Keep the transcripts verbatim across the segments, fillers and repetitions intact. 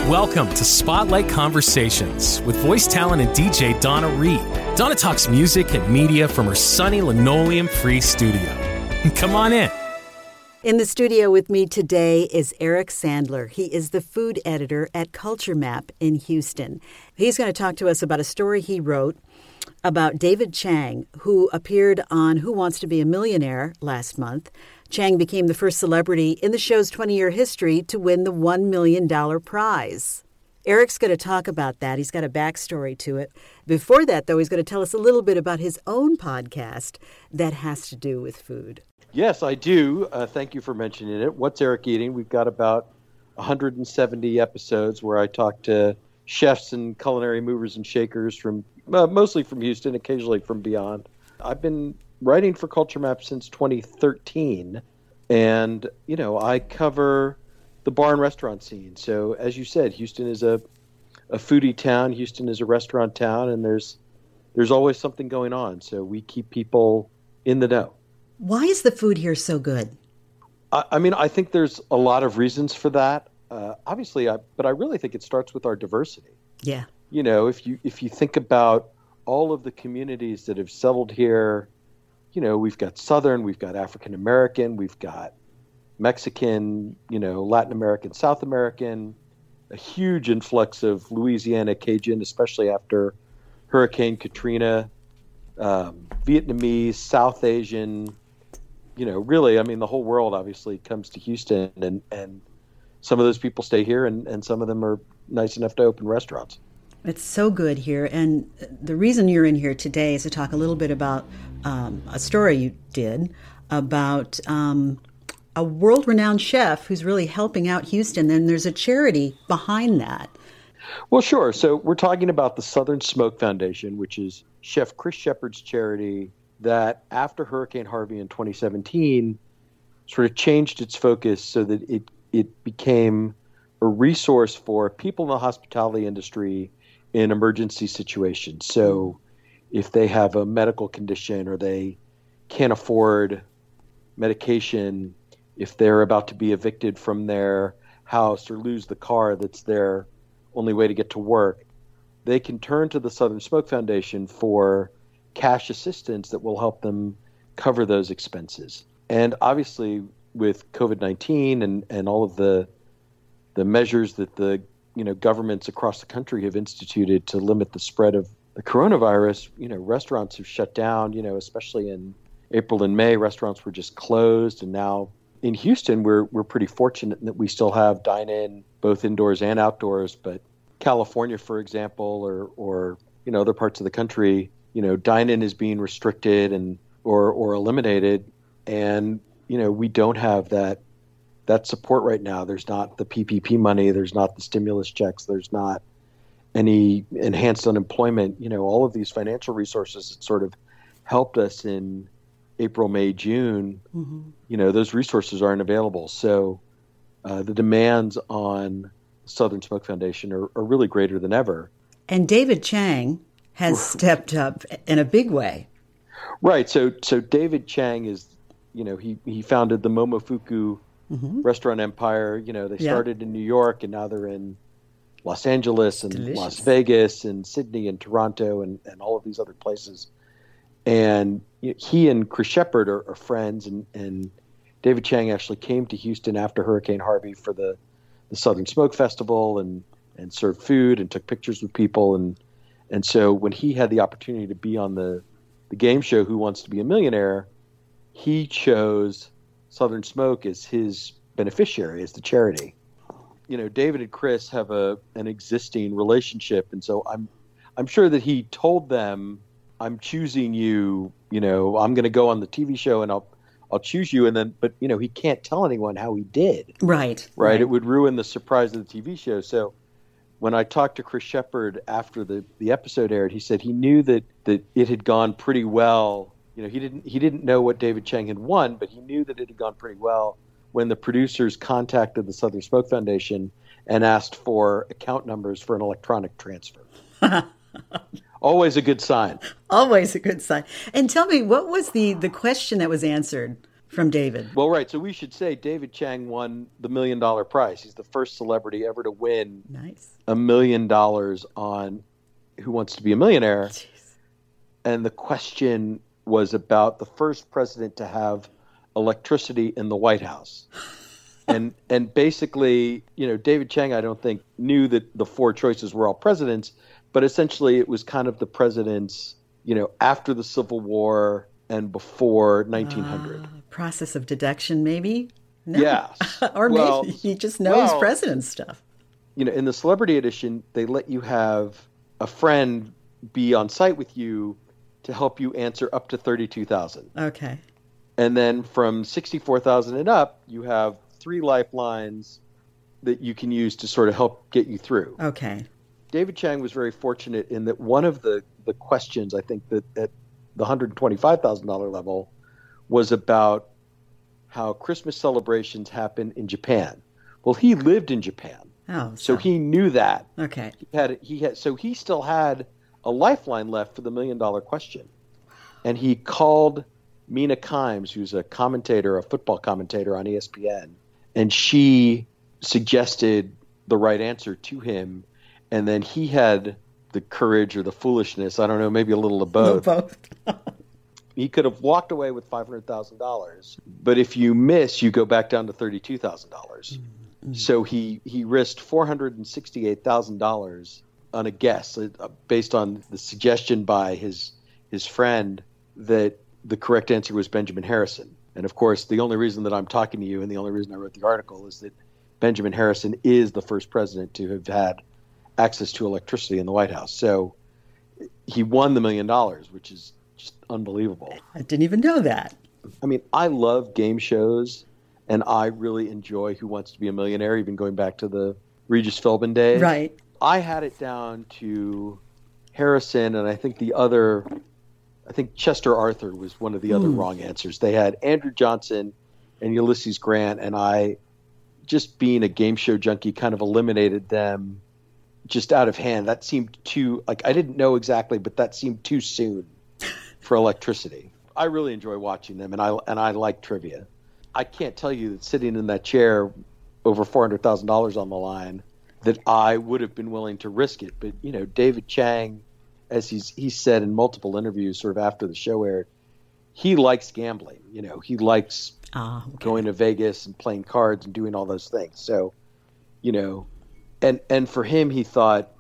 Welcome to Spotlight Conversations with voice talent and D J Donna Reed. Donna talks music and media from her sunny linoleum-free studio. Come on in. In the studio with me today is Eric Sandler. He is the food editor at Culture Map in Houston. He's going to talk to us about a story he wrote about David Chang, who appeared on Who Wants to Be a Millionaire last month. Chang became the first celebrity in the show's twenty-year history to win the one million dollars prize. Eric's going to talk about that. He's got a backstory to it. Before that, though, he's going to tell us a little bit about his own podcast that has to do with food. Yes, I do. Uh, thank you for mentioning it. What's Eric Eating? We've got about one hundred seventy episodes where I talk to chefs and culinary movers and shakers from uh, mostly from Houston, occasionally from beyond. I've been writing for Culture Map since twenty thirteen, and you know I cover the bar and restaurant scene. So as you said, Houston is a a foodie town. Houston is a restaurant town, and there's there's always something going on. So we keep people in the know. Why is the food here so good? I, I mean, I think there's a lot of reasons for that. Uh, obviously, I, but I really think it starts with our diversity. Yeah. You know, if you if you think about all of the communities that have settled here, you know, we've got Southern, we've got African American, we've got Mexican, you know, Latin American, South American, a huge influx of Louisiana Cajun, especially after Hurricane Katrina, um, Vietnamese, South Asian, you know, really, I mean, the whole world obviously comes to Houston, and, and some of those people stay here, and, and some of them are nice enough to open restaurants. It's so good here. And the reason you're in here today is to talk a little bit about um, a story you did about um, a world-renowned chef who's really helping out Houston. And there's a charity behind that. Well, sure. So we're talking about the Southern Smoke Foundation, which is Chef Chris Shepard's charity that after Hurricane Harvey in twenty seventeen sort of changed its focus so that it, it became a resource for people in the hospitality industry in emergency situations. So if they have a medical condition or they can't afford medication, if they're about to be evicted from their house or lose the car that's their only way to get to work, they can turn to the Southern Smoke Foundation for cash assistance that will help them cover those expenses. And obviously with COVID nineteen and, and all of the the measures that the you know, governments across the country have instituted to limit the spread of the coronavirus, you know, restaurants have shut down, you know, especially in April and May, restaurants were just closed. And now in Houston, we're we're pretty fortunate that we still have dine-in, both indoors and outdoors. But California, for example, or, or you know, other parts of the country, you know, dine-in is being restricted and or or eliminated. And, you know, we don't have that that support right now. There's not the P P P money. There's not the stimulus checks. There's not any enhanced unemployment. You know, all of these financial resources that sort of helped us in April, May, June, mm-hmm. you know, those resources aren't available. So uh, the demands on Southern Smoke Foundation are, are really greater than ever. And David Chang has stepped up in a big way. Right. So so David Chang is, you know, he, he founded the Momofuku Mm-hmm. restaurant empire. You know, they yeah. started in New York and now they're in Los Angeles and Delicious. Las Vegas and Sydney and Toronto and, and all of these other places. And you know, he and Chris Shepard are, are friends, and, and David Chang actually came to Houston after Hurricane Harvey for the, the Southern Smoke Festival and, and served food and took pictures with people. And, and so when he had the opportunity to be on the, the game show Who Wants to Be a Millionaire, he chose Southern Smoke is his beneficiary, as the charity. You know, David and Chris have a an existing relationship, and so I'm I'm sure that he told them, "I'm choosing you. You know, I'm going to go on the T V show, and I'll I'll choose you." And then, but you know, he can't tell anyone how he did. Right. Right. right. It would ruin the surprise of the T V show. So when I talked to Chris Shepard after the the episode aired, he said he knew that that it had gone pretty well. You know, he didn't he didn't know what David Chang had won, but he knew that it had gone pretty well when the producers contacted the Southern Smoke Foundation and asked for account numbers for an electronic transfer. Always a good sign. Always a good sign. And tell me, what was the, the question that was answered from David. Well, right. So we should say David Chang won the million dollar prize. He's the first celebrity ever to win nice. a million dollars on Who Wants to Be a Millionaire. Jeez. And the question was about the first president to have electricity in the White House. And and basically, you know, David Chang, I don't think, knew that the four choices were all presidents, but essentially it was kind of the presidents, you know, after the Civil War and before nineteen hundred. Uh, process of deduction, maybe? No. Yeah. Or well, maybe he just knows well, president stuff. You know, in the Celebrity Edition, they let you have a friend be on site with you to help you answer up to thirty-two thousand. Okay. And then from sixty-four thousand and up, you have three lifelines that you can use to sort of help get you through. Okay. David Chang was very fortunate in that one of the, the questions, I think, that at the one hundred twenty-five thousand dollars level was about how Christmas celebrations happen in Japan. Well, he lived in Japan. Oh, so, so he knew that. Okay. He had he had so he still had a lifeline left for the million dollar question. And he called Mina Kimes, who's a commentator, a football commentator on E S P N, and she suggested the right answer to him. And then he had the courage or the foolishness, I don't know, maybe a little of both. both. He could have walked away with five hundred thousand dollars. But if you miss, you go back down to thirty-two thousand dollars. Mm-hmm. So he, he risked four hundred sixty-eight thousand dollars on a guess uh, based on the suggestion by his his friend that the correct answer was Benjamin Harrison. And of course, the only reason that I'm talking to you and the only reason I wrote the article is that Benjamin Harrison is the first president to have had access to electricity in the White House. So he won the million dollars, which is just unbelievable. I didn't even know that. I mean, I love game shows, and I really enjoy Who Wants to Be a Millionaire, even going back to the Regis Philbin days. Right. I had it down to Harrison, and I think the other, I think Chester Arthur was one of the other mm. wrong answers. They had Andrew Johnson and Ulysses Grant, and I, just being a game show junkie, kind of eliminated them just out of hand. That seemed too, like, I didn't know exactly, but that seemed too soon for electricity. I really enjoy watching them, and I and I like trivia. I can't tell you that sitting in that chair, over four hundred thousand dollars on the line, that I would have been willing to risk it. But, you know, David Chang, as he's he said in multiple interviews sort of after the show aired, he likes gambling. You know, he likes ah, okay. going to Vegas and playing cards and doing all those things. So, you know, and and for him, he thought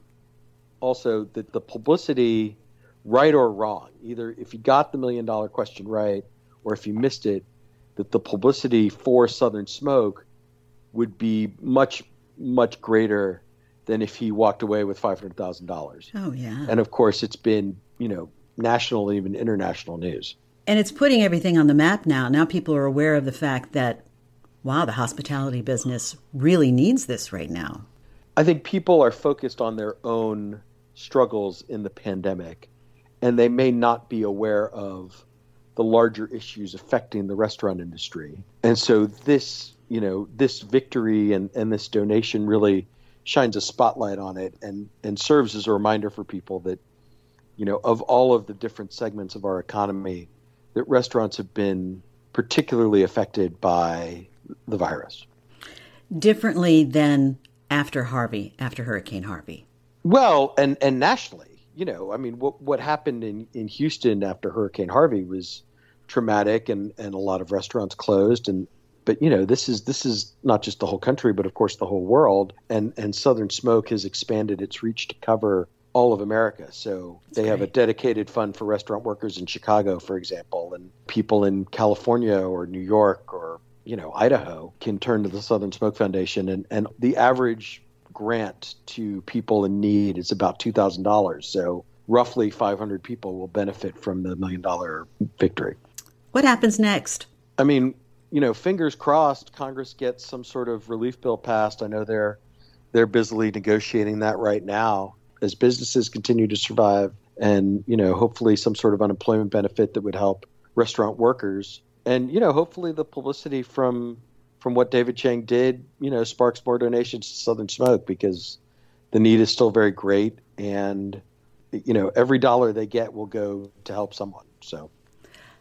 also that the publicity, right or wrong, either if you got the million dollar question right or if you missed it, that the publicity for Southern Smoke would be much, much greater than if he walked away with five hundred thousand dollars. Oh, yeah. And of course, it's been, you know, national, even international news. And it's putting everything on the map now. Now people are aware of the fact that, wow, the hospitality business really needs this right now. I think people are focused on their own struggles in the pandemic, and they may not be aware of the larger issues affecting the restaurant industry. And so this, you know, this victory and, and this donation really shines a spotlight on it and, and serves as a reminder for people that, you know, of all of the different segments of our economy, that restaurants have been particularly affected by the virus. Differently than after Harvey, after Hurricane Harvey. Well, and, and nationally, you know, I mean, what what happened in, in Houston after Hurricane Harvey was traumatic, and, and a lot of restaurants closed. And but, you know, this is this is not just the whole country, but of course the whole world. And, and Southern Smoke has expanded its reach to cover all of America. So they have a dedicated fund for restaurant workers in Chicago, for example, and people in California or New York or, you know, Idaho can turn to the Southern Smoke Foundation. And, and the average grant to people in need is about two thousand dollars. So roughly five hundred people will benefit from the million dollar victory. What happens next? I mean, you know, fingers crossed Congress gets some sort of relief bill passed. I know they're they're busily negotiating that right now as businesses continue to survive, and, you know, hopefully some sort of unemployment benefit that would help restaurant workers. And, you know, hopefully the publicity from from what David Chang did, you know, sparks more donations to Southern Smoke, because the need is still very great. And, you know, every dollar they get will go to help someone. So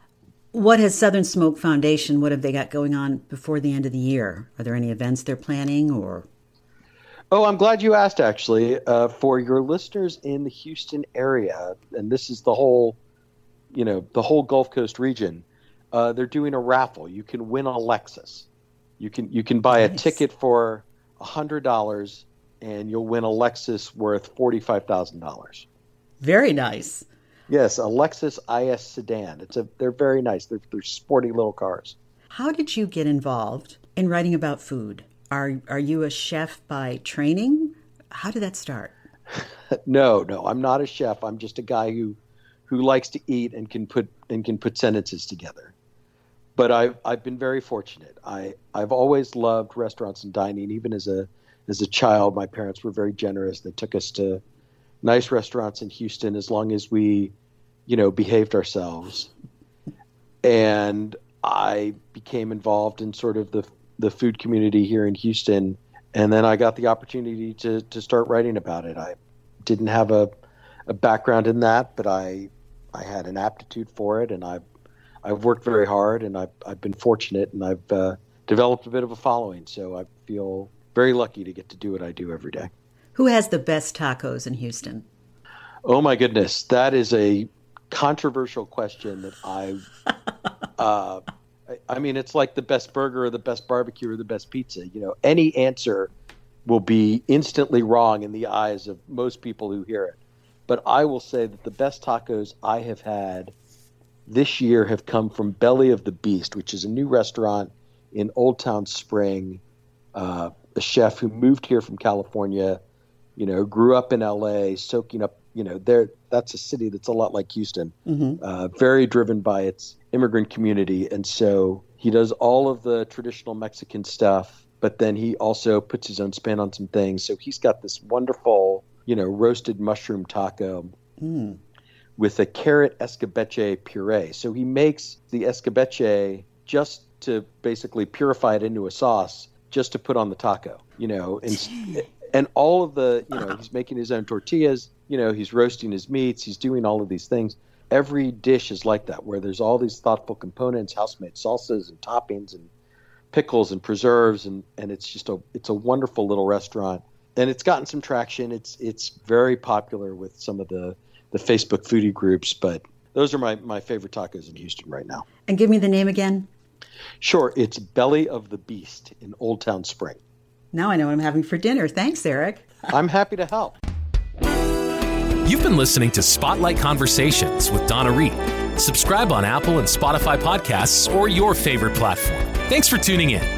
What has Southern Smoke Foundation, what have they got going on before the end of the year? Are there any events they're planning or? Oh, I'm glad you asked, actually. Uh, for your listeners in the Houston area, and this is the whole, you know, the whole Gulf Coast region, uh, they're doing a raffle. You can win a Lexus. You can you can buy nice. a ticket for one hundred dollars, and you'll win a Lexus worth forty-five thousand dollars. Very nice. Yes, a Lexus I S sedan. It's a they're very nice. They're they're sporty little cars. How did you get involved in writing about food? Are are you a chef by training? How did that start? no, no, I'm not a chef. I'm just a guy who who likes to eat and can put and can put sentences together. But I've I've been very fortunate. I I've always loved restaurants and dining. Even as a as a child, my parents were very generous. They took us to nice restaurants in Houston as long as we, you know, behaved ourselves. And I became involved in sort of the the food community here in Houston. And then I got the opportunity to to start writing about it. I didn't have a, a background in that, but I I had an aptitude for it, and I've I've worked very hard, and I've I've been fortunate, and I've uh, developed a bit of a following. So I feel very lucky to get to do what I do every day. Who has the best tacos in Houston? Oh my goodness, that is a controversial question that I. uh, I, I mean, it's like the best burger or the best barbecue or the best pizza. You know, any answer will be instantly wrong in the eyes of most people who hear it. But I will say that the best tacos I have had this year have come from Belly of the Beast, which is a new restaurant in Old Town Spring. Uh, a chef who moved here from California, you know, grew up in L A, soaking up, you know, there. That's a city that's a lot like Houston, mm-hmm. uh, very driven by its immigrant community. And so he does all of the traditional Mexican stuff, but then he also puts his own spin on some things. So he's got this wonderful, you know, roasted mushroom taco mm. with a carrot escabeche puree. So he makes the escabeche just to basically purify it into a sauce, just to put on the taco, you know, and, and all of the, you know, he's making his own tortillas, you know, he's roasting his meats, he's doing all of these things. Every dish is like that, where there's all these thoughtful components, house-made salsas and toppings and pickles and preserves, and, and it's just a it's a wonderful little restaurant. And it's gotten some traction. It's it's very popular with some of the, the Facebook foodie groups, but those are my, my favorite tacos in Houston right now. And give me the name again. Sure. It's Belly of the Beast in Old Town Spring. Now I know what I'm having for dinner. Thanks, Eric. I'm happy to help. You've been listening to Spotlight Conversations with Donna Reed. Subscribe on Apple and Spotify podcasts or your favorite platform. Thanks for tuning in.